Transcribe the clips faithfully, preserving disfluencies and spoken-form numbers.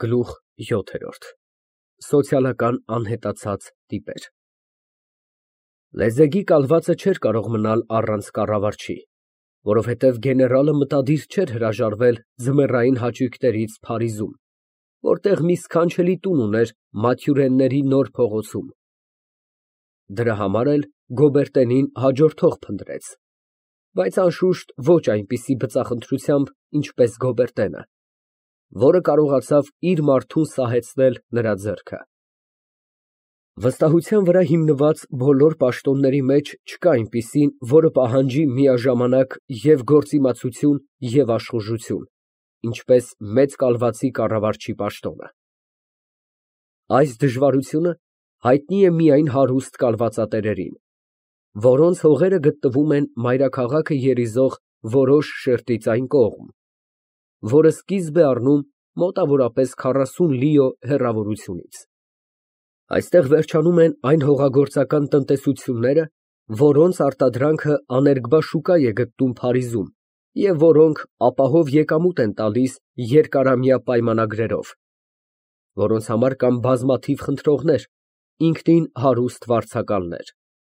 Գլուխ յոթ Սոցիալական անհետացած տիպեր Լեզեգի կալվածը չէր կարող մնալ առանց կառավարչի, որովհետև գեներալը մտադիր չէր հրաժարվել ձմեռային հաճույքներից Փարիզում, որտեղ մի սքանչելի տուն ուներ Մաթյուրենների նոր փողոցում։ Դրա համար էլ Գոբերտենին հաջորդող փնտրեց, բայց անշուշտ ոչ այնպիսի բծախնդրությամբ, ինչպես Գոբերտենը, որը կարողացավ իր մարդուն սահեցնել նրա ձեռքը։ Վստահության վրա հիմնված բոլոր պաշտոնների մեջ չկա այնպիսին, որը պահանջի միաժամանակ և գործիմացություն և աշխուժություն, ինչպես մեծ կալվածի կառավարչի պաշտոնը։ Այս դժվարությունը հայտնի է միայն հարուստ կալվածատերերին, որոնց հողերը գտնվում են մայրաքաղաքը երիզող որոշ շերտից այն կողմ, որը սկիզբ է առնում մոտավորապես քառասուն լիո հեռավորությունից։ Այստեղ վերջանում են այն հողագործական տնտեսությունները, որոնց արտադրանքը աներկբա շուկա է գտնում Փարիզում և որոնք ապահով եկամուտ են տալիս երկարամյա պայմանագրերով, որոնց համար կան բազմաթիվ խնդրողներ, ինքնին հարուստ վարձակալներ։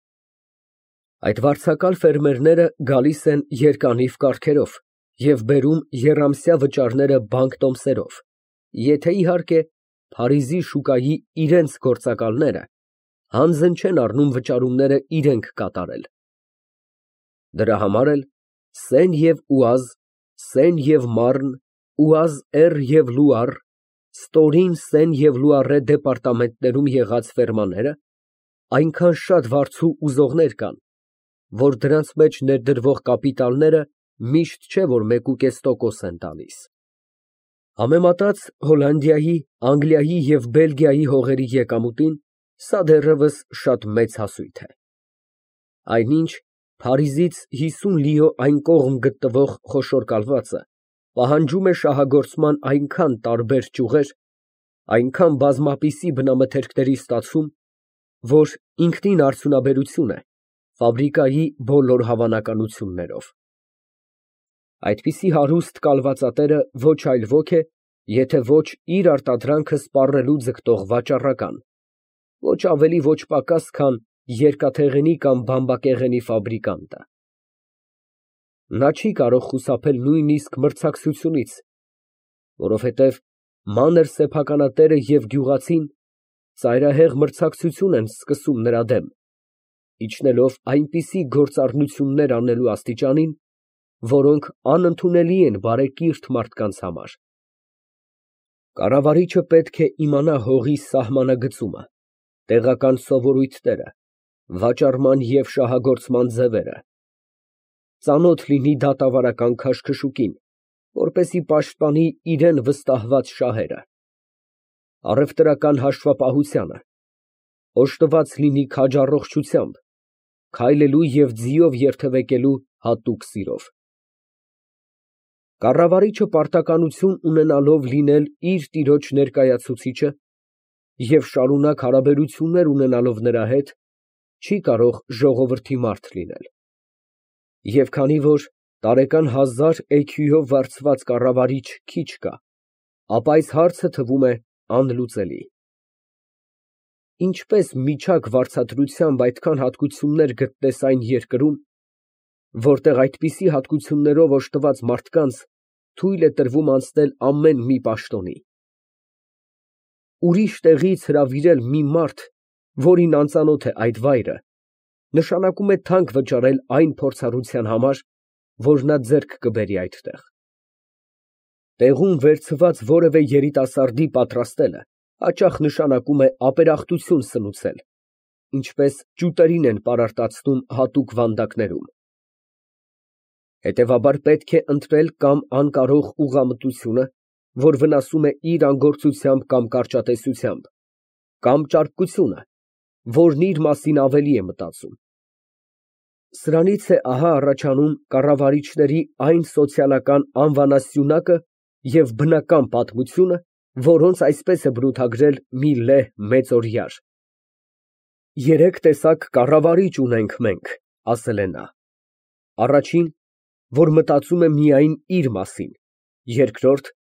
Այդ վարձակալ ֆերմերները գալիս են երկանիվ կարգերով և բերում եռամսյա վճարները բանկտոմսերով, եթե, իհարկե, Փարիզի շուկայի իրենց գործակալները հանձն չեն առնում վճարումները իրենք կատարել։ Դրա համար էլ Սեն և Ուազ, Սեն և Մարն, Ուազ և Լուար, Ստորին Սեն և Լուարե դեպարտամենտներում եղած ֆերմաները այնքան շատ վարձու ուզողներ կան, որ դրանց մեջ ներդրվող կապիտալները միշտ չէ, որ մեկուկես տոկոս են տալիս։ Համեմատած Հոլանդիայի, Անգլիայի և Բելգիայի հողերի եկամուտին, սա դեռևս շատ մեծ հասույթ է։ Այնինչ Փարիզից հիսուն լիո այն կողմ գտնվող խոշոր կալվածը պահանջում է շահագործման այնքան տարբեր ճյուղեր, այնքան բազմապիսի բնամթերքների ստացում, որ ինքնին արդյունաբերություն է ֆաբրիկայի բոլոր հավանականություններով։ Այդպիսի հարուստ կալվածատերը ոչ այլ ոք է, եթե ոչ իր արտադրանքը սպառելու ձգտող վաճառական, ոչ ավելի ոչ պակաս, քան երկաթեղենի կամ բամբակեղենի ֆաբրիկանտը։ Նա չի կարող խուսափել նույնիսկ մրցակցությունից, որովհետև մանր սեփականատերը և գյուղացին ծայրահեղ մրցակցություն են սկսում նրա դեմ, իջնելով այնպիսի գործառնություններ անելու աստիճանին, որոնք անընդունելի են բարեկիրթ մարդկանց համար։ Կառավարիչը պետք է իմանա հողի սահմանագծումը, տեղական սովորույթները, վաճառման և շահագործման ձևերը, ծանոթ լինի դատավարական քաշքշուկին, որպեսզի պաշտպանի իրան վստահված շահերը, առևտրական հաշվապահությանը, օժտված լինի քաջ առողջությամբ, քայլելու և ձիով երթևեկելու հատուկ սիրով։ Կառավարիչը պարտականություն ունենալով լինել իր տիրոջ ներկայացուցիչը և շարունակ հարաբերություններ ունենալով նրա հետ, չի կարող ժողովրդի մարդ լինել։ Եվ քանի որ տարեկան հազար էքյուով վարձված կառավարիչ քիչ կա, ապա այս հարցը թվում է անլուծելի։ Ինչպես միջակ վարձատրությամբ այդքան հատկություններ գտնես այն երկրում, որտեղ այդպիսի հատկություններով օժտված մարդկանց թույլ է տրվում անցնել ամեն մի պաշտոնի։ Ուրիշ տեղից հրավիրել մի մարդ, որին անծանոթ է այդ վայրը, նշանակում է թանկ վճարել այն փորձառության համար, որ նա ձեռք կբերի այդտեղ։ Տեղում վերցված որևէ երիտասարդի պատրաստելը հաճախ նշանակում է ապերախտություն սնուցել, ինչպես ճուտերին են պարարտացնում հատուկ վանդակներում։ Հետևաբար պետք է ընտրել կամ անկարող ուղղամտությունը, որ վնասում է իր անգործությամբ կամ կարճատեսությամբ, կամ ճարպկությունը, որն իր մասին ավելի է մտածում։ Սրանից է ահա առաջանում կառավարիչների այն սոցիալական անվանասյունակը և բնական պատմությունը, որոնց այսպես է բնութագրել մի լեհ մեծօրյար։ Երեք տեսակ կառավարիչ ունենք մենք, ասել է նա. առաջին, որ մտածում է միայն իր մասին, երկրորդ,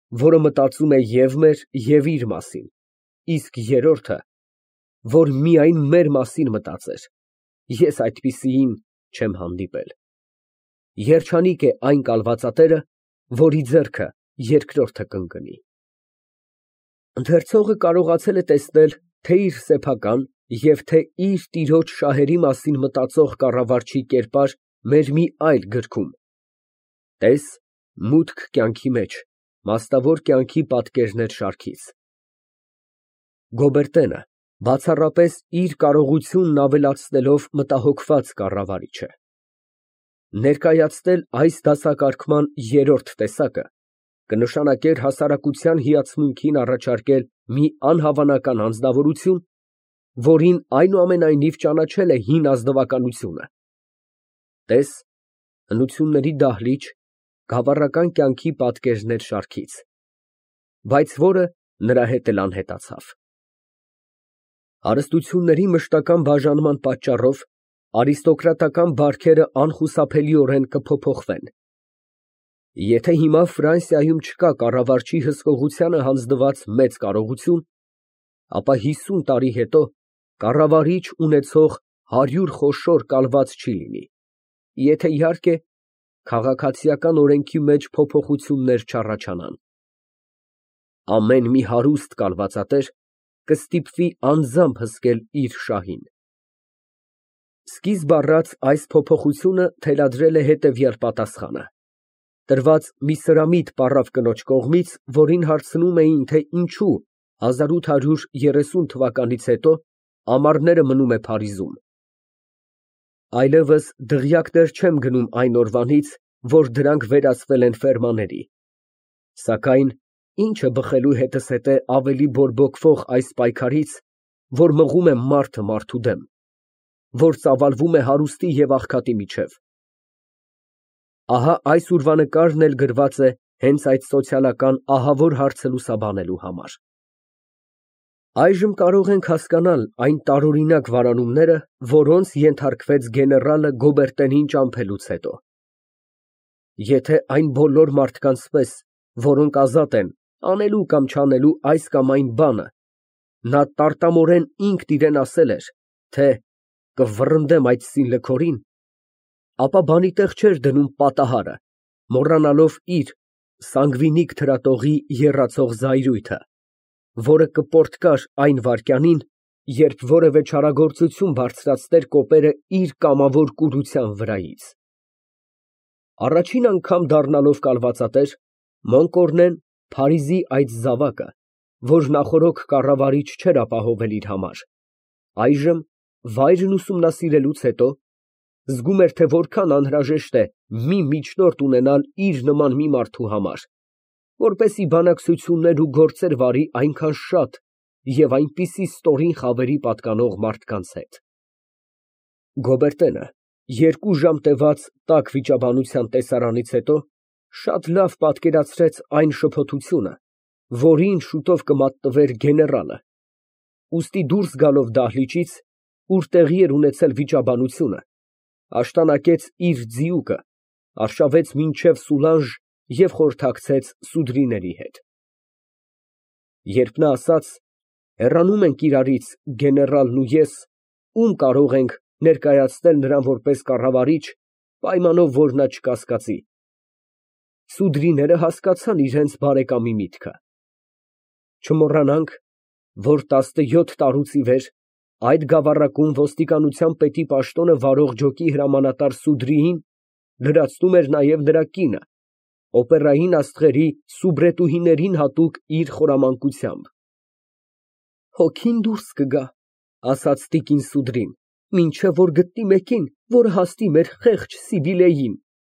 որը մտածում է և մեր, և իր մասին, իսկ երրորդը, որ միայն մեր մասին մտածեր, ես այդպիսիին չեմ հանդիպել։ Երջանիկ է այն կալվածատերը, որի ձեռքը երկրորդը կընկնի։ Ընթերցողը կարողացել է տեսնել թե՛ իր սեփական և թե՛ իր տիրոջ շահերի մասին մտածող կառավարչի կերպար մեր մի այլ գրքում (տես «Մուտք կյանքի մեջ» մասնավոր կյանքի պատկերներ շարքից)։ Գոբերտենը բացառապես իր կարողությունն ավելացնելով մտահոգված կառավարիչ է։ Ներկայացնել այս դասակարգման երրորդ տեսակը կնշանակեր հասարակության հիացմունքին առաջարկել մի անհավանական անձնավորություն, որին այնուամենայնիվ ճանաչել է հին ազնվականությունը (տես «Հնությունների դահլիճ» գավառական կյանքի պատկերներ շարքից), բայց որը նրա հետ էլ անհետացավ։ Հարստությունների մշտական բաժանման պատճառով արիստոկրատական բարքերը անխուսափելիորեն կփոփոխվեն։ Եթե հիմա Ֆրանսիայում չկա կառավարչի հսկողությանը հանձնված մեծ կարողություն, ապա հիսուն տարի հետո կառավարիչ ունեցող հարյուր խոշոր կալված չի լինի, եթե, իհարկե, քաղաքացիական օրենքի մեջ փոփոխություններ չառաջանան։ Ամեն մի հարուստ կալվածատեր կստիպվի անձամբ հսկել իր շահին։ Սկիզբ առած այս փոփոխությունը թելադրել է հետևյալ պատասխանը, տրված մի սրամիտ պառավ կնոջ կողմից, որին հարցնում էին, թե ինչու հազար ութ հարյուր երեսուն թվականից հետո ամառները մնում է Փարիզում։ Այլևս դղյակներ չեմ գնում այն օրվանից, որ դրանք վերածվել են ֆերմաների, սակայն ի՞նչը բխելու հետզհետե ավելի բորբոքվող այս պայքարից, որ մղում է մարդը մարդու դեմ, որ ծավալվում է հարուստի և աղքատի միջև։ Ահա այս ուրվանկարն էլ գրված է հենց այդ սոցիալական ահավոր հարցը լուսաբանելու համար։ Այժմ կարող ենք հասկանալ այն տարօրինակ վարանումները, որոնց ենթարկվեց գեներալը Գոբերտենին ճամփելուց հետո։ Եթե այն բոլոր մարդկանց պես, որոնք ազատ են անելու կամ չանելու այս կամ այն բանը, նա տարտամորեն ինքն իրան ասել էր, թե «կվռնդեմ այդ սինլքորին», ապա բանի տեղ չէր դնում պատահարը, մոռանալով իր՝ սանգվինիկ թրատողի եռացող զայրույթը, որը կպորտկար այն վայրկյանին, երբ որևէ չարագործություն բարձրացներ կոպերը իր կամավոր կուրության վրայից։ Առաջին անգամ դառնալով կալվածատեր, Մոնկորնեն Փարիզի այդ զավակը, որ նախօրոք կառավարիչ չէր ապահովել իր համար, այժմ վայրն ուսումնասիրելուց հետո զգում էր, թե որքան անհրաժեշտ է մի միջնորդ ունենալ իր նման մի մարդու համար, որպեսզի բանակցություններ ու գործեր վարի այնքան շատ և այնպիսի ստորին խավերի պատկանող մարդկանց հետ։ Գոբերտենը երկու ժամ տևած տաք վիճաբանության տեսարանից հետո շատ լավ պատկերացրեց այն շփոթությունը, որին շուտով կմատնվեր գեներալը, ուստի դուրս գալով դահլիճից, ուր տեղի էր ունեցել վիճաբանությունը, աշտանակեց իր ձիուկը, արշավեց մինչև Սուլանժ և խորհրդակցեց սուդրիների հետ։ Երբ նա ասաց. «Հեռանում ենք իրարից, գեներալն ու ես, ում կարող ենք ներկայացնել նրան որպես կառավարիչ, պայմանով, որ նա չկասկածի», սուդրիները հասկացան իրենց բարեկամի միտքը։ Չմոռանանք, որ տասնյոթ տարուց ի վեր այդ գավառակում ոստիկանության պետի պաշտոնը վարող ջոկի հրամանատար Սուդրիին լրացնում էր նաև նրա կինը, օպերային աստղերի սուբրետուհիներին հատուկ իր խորամանկությամբ։ «Հոգին դուրս կգա», ասաց տիկին Սուդրին, «մինչև որ գտնի մեկին, որ հասնի մեր խեղճ Սիբիլեին»։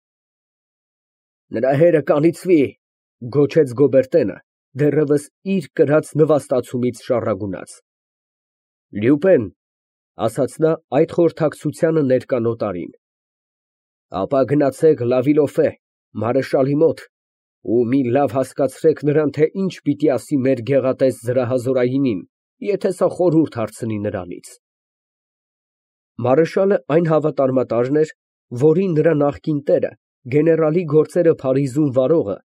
«Նրա հերը կանիծվի», գոչեց Գոբերտենը, դեռևս իր կրած նվաստացումից շառագունած։ «Լյուպեն», ասաց նա այդ խորհրդակցությանը ներկա նոտարին, «ապա գնացեք Լավիլոֆե, մարեշալի մոտ ու մի լավ հասկացրեք նրան, թե ինչ պիտի ասի մեր գեղատես զրահազորայինին, եթե սա խորհուրդ հարցնի նրանից»։ Մարեշալը այն հավատարմատարն էր, որին նրա նախկին տերը, գեներալի գործերը Փարիզում վարողը,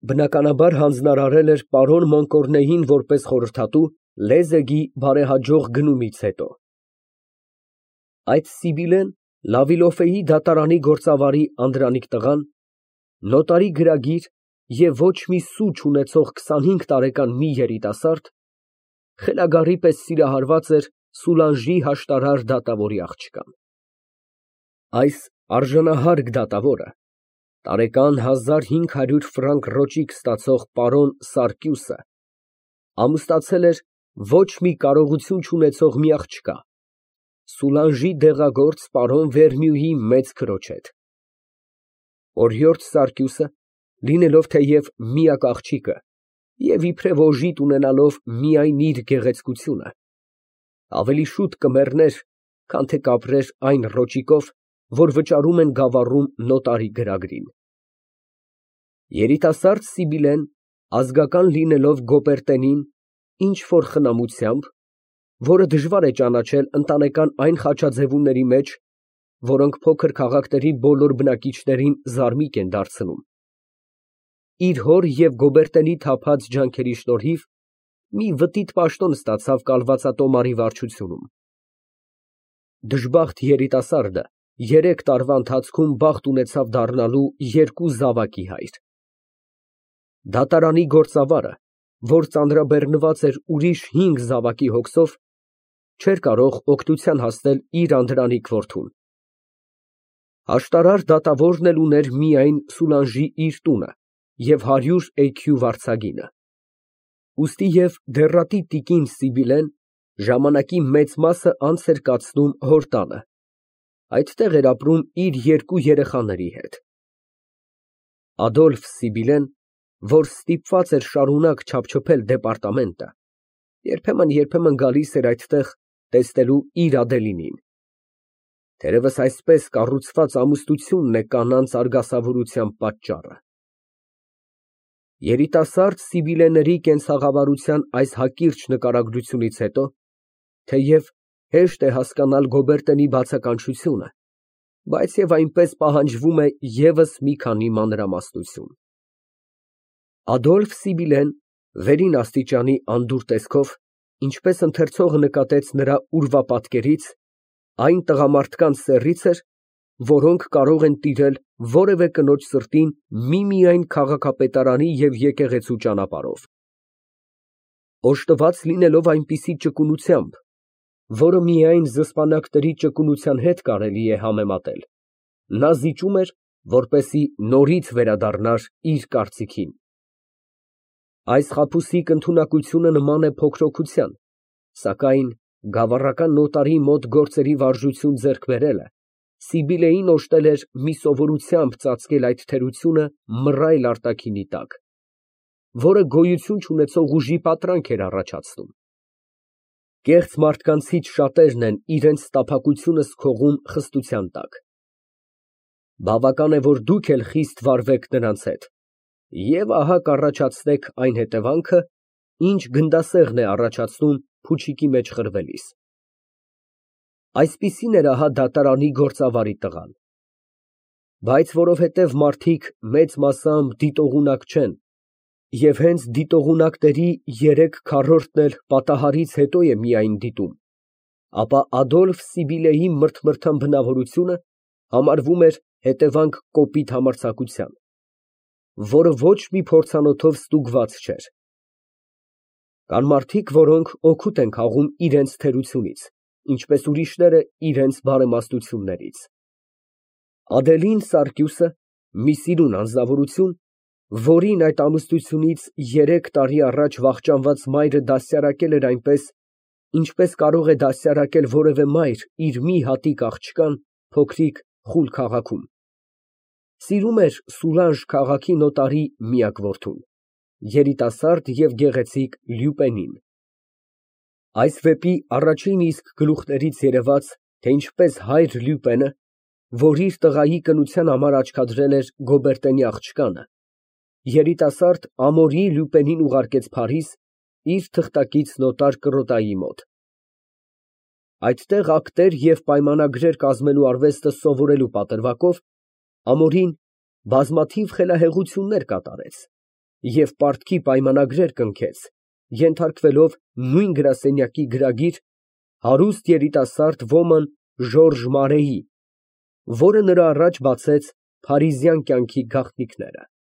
բնականաբար հանձնարարել էր պարոն Մոնկորնեին որպես խորհրդատու լեզեգի բարեհաջող գնումից հետո։ Այդ Սիբիլեն Լավիլոֆեի դատարանի գործավարի Անդրանիկ տղան, նոտարի գրագիր և ոչ մի սու չունեցող քսանհինգ տարեկան մի երիտասարդ, խելագարի պես սիրահարված էր Սուլանժի հաշտարար դատավորի աղջկան։ Այս արժանահարգ դատավորը, տարեկան հազար հինգ հարյուր ֆրանկ ռոճիկ ստացող պարոն Սարկյուսը, ամուսնացել էր ոչ մի կարողություն չունեցող մի աղջկա, Սուլանժի դեղագործ պարոն Վերնյուի մեծ քրոջ հետ։ Օրիորդ Սարկյուսը, լինելով թեև միակ աղջիկը և իբրև օժիտ ունենալով միայն իր գեղեցկությունը, ավելի շուտ կմեռներ, քան թե կապրեր այն ռոճիկով, որ վճարում են Գավառում նոտարի գրագրին։ Երիտասարդ Սիբիլեն, ազգական լինելով Գոպերտենին ինչ֊որ խնամությամբ, որը դժվար է ճանաչել ընտանեկան այն խաչաձևումների մեջ, որոնք փոքր քաղաքների բոլոր բնակիչներին զարմիկ են դարձնում, իր հոր և Գոբերտենի թափած ջանքերի շնորհիվ մի վտիտ պաշտոն ստացավ կալվածատոմարի վարչությունում։ Դժբախտ երիտասարդը երեք տարվա ընթացքում բախտ ունեցավ դառնալու երկու զավակի հայր։ Դատարանի գործավարը, որ ծանրաբեռնված էր ուրիշ հինգ զավակի հոգսով, չէր կարող օգնության հասնել իր անդրանիկ որդուն։ Աշտարար դատավորն էլ ուներ միայն Սուլանժի իր տունը և հարյուր էյքյու վարձագինը, ուստի և դեռատի տիկին Սիբիլեն ժամանակի մեծ մասը անց էր կացնում հոր տանը, այդտեղ էր ապրում իր երկու երեխաների հետ։ Ադոլֆ Սիբիլեն, որ ստիպված էր շարունակ չափչփել դեպարտամենտը, երբեմն֊երբեմն գալիս էր այդտեղ տեսնելու իր Ադելինին։ Թերևս այսպես կառուցված ամուսնությունն է կանանց արգասավորության պատճառը։ Երիտասարդ Սիբիլեների կենցաղավարության այս հակիրճ նկարագրությունից հետո, թեև հեշտ է հասկանալ Գոբերտենի բացականչությունը, բայց և այնպես պահանջվում է ևս մի քանի մանրամասնություն։ Ադոլֆ Սիբիլեն վերին աստիճանի անդուր տեսքով, ինչպես ընթերցողը նկատեց նրա ուրվապատկերից, այն տղամարդկանց սեռից էր, որոնք կարող են տիրել որևէ կնոջ սրտին միմիայն քաղաքապետարանի և եկեղեցու ճանապարհով։ Օժտված լինելով այնպիսի ճկունությամբ, որը միայն զսպանակների ճկունության հետ կարելի է համեմատել, նա զիջում էր, որպեսզի նորից վերադառնար իր կարծիքին։ Այս խաբուսիկ ընդունակությունը նման է փոքրօգության, սակայն գավառական նոտարի մոտ գործերի վարժություն ձեռք բերելը Սիբիլեին օժտել էր մի սովորությամբ ծածկել այդ թերությունը մռայլ արտաքինի տակ, որը գոյություն չունեցող ուժի պատրանք էր առաջացնում։ Կեղծ մարդկանցից շատերն են իրենց տափակությունս քողում խստության տակ։ Բավական է, որ դուք էլ խիստ վարվեք նրանց հետ, և ահա կառաջացնեք այն հետևանքը, ինչ գնդասեղն է առաջացնում փուչիկի մեջ խրվելիս։ Այսպիսին էր ահա դատարանի գործավարի տղան։ Բայց որովհետև մարդիկ մեծ մասամբ դիտողունակ չեն, և հենց դիտողունակների երեք քառորդն էլ պատահարից հետո է միայն դիտում, ապա Ադոլֆ Սիբիլեի մրթմրթան բնավորությունը համարվում էր հետևանք կոպիտ համարձակության, որը ոչ մի փորձանոթով ստուգված չէր։ Կան մարդիկ, որոնք օգուտ են քաղում իրենց թերությունից, ինչպես ուրիշները իրենց բարեմաստություններից։ Ադելին Սարկյուսը, մի սիրուն անձնավորություն, որին այդ ամուսնությունից երեք տարի առաջ վախճանված մայրը դաստիարակել էր այնպես, ինչպես կարող է դաստիարակել որևէ մայր իր մի հատիկ աղջկան փոքրիկ խուլ քաղաքում, սիրում էր Սուլանժ քաղաքի նոտարի միակ որդուն, երիտասարդ և գեղեցիկ Լյուպենին։ Այս վեպի առաջին իսկ գլուխներից երևաց, թե ինչպես հայր Լյուպենը, որ իր տղայի կնության համար աչքադրել էր Գոբերտենի աղջկանը, երիտասարդ Ամորի Լյուպենին ուղարկեց Փարիզ իր թղթակից նոտար Կրոտայի մոտ։ Այդտեղ ակտեր և պայմանագրեր կազմելու արվեստը սովորելու պատրվակով Ամորին բազմաթիվ խելահեղություններ կատարեց, և պարտքի պայմանագրեր կնքեց, ենթարկվելով նույն գրասենյակի գրագիր հարուստ երիտասարդ ոմն Ժորժ Մարեի, որը նրա առաջ բացեց փարիզյան կյանքի գաղտնիքները։